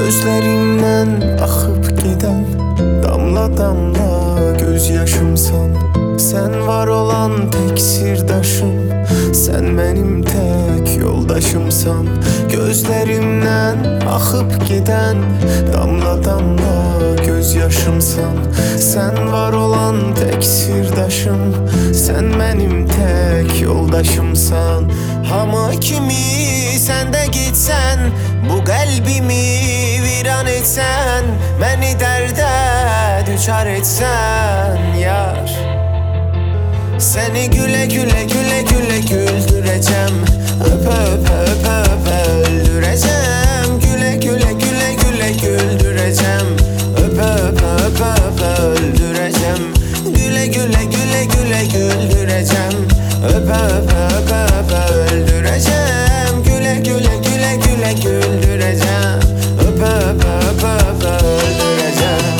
Gözlerimden akıp giden damla damla gözyaşımsan, sen var olan tek sirdaşım, sen benim tek yoldaşımsan. Gözlerimden akıp giden damla damla gözyaşımsan, sen var olan tek sirdaşım, sen benim tek yoldaşımsan. Ama kimi sen de gitsen, bu kalbimi viran etsen, beni derde düçar etsen yar. Seni güle güle güle güle güldüreceğim, öpe öpe öpe öpe öldüreceğim. Güle güle güle güle güldüreceğim, öpe öpe öpe öpe öldüreceğim. Güle güle güle güle güldüreceğim, öpe öpe öpe öpe öldüreceğim. Güle güle güle güle güldüreceğim, öpe öpe öpe öpe öldüreceğim.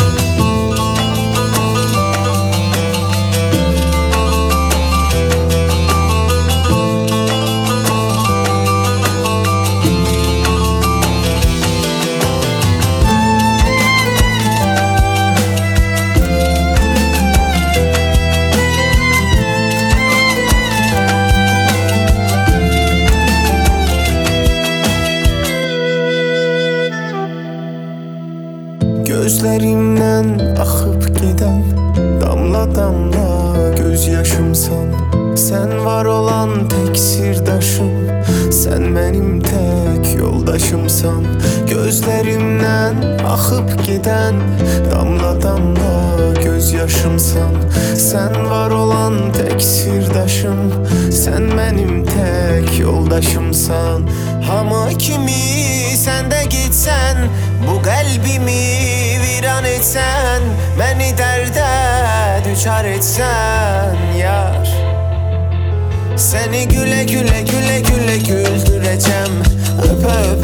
Gözlerimden akıp giden damla damla gözyaşımsan, sen var olan tek sirdaşım, sen benim tek yoldaşımsan. Gözlerimden akıp giden damla damla gözyaşımsan, sen var olan tek sirdaşım, sen benim tek yoldaşımsan. Ama kimi sen de gitsen, bu kalbimi viran etsen, beni derde düçar etsen yar. Seni güle güle güle güle güldüreceğim, öpe öpe